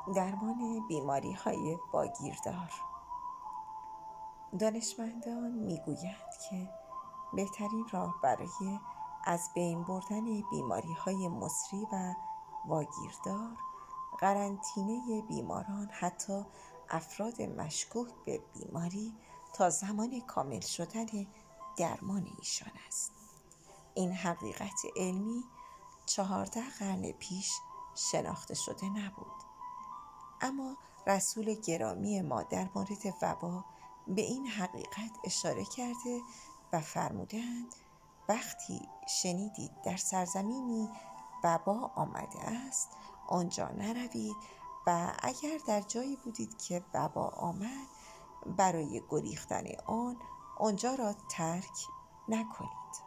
درمان بیماری‌های واگیردار. دانشمندان می‌گویند که بهترین راه برای از بین بردن بیماری‌های مصری و واگیردار قرنطینه بیماران، حتی افراد مشکوک به بیماری، تا زمان کامل شدن درمان ایشان است. این حقیقت علمی 14 قرن پیش شناخته شده نبود، اما رسول گرامی ما در مورد وبا به این حقیقت اشاره کرده و فرمودند وقتی شنیدید در سرزمینی وبا آمده است آنجا نروید و اگر در جایی بودید که وبا آمد برای گریختن آنجا را ترک نکنید.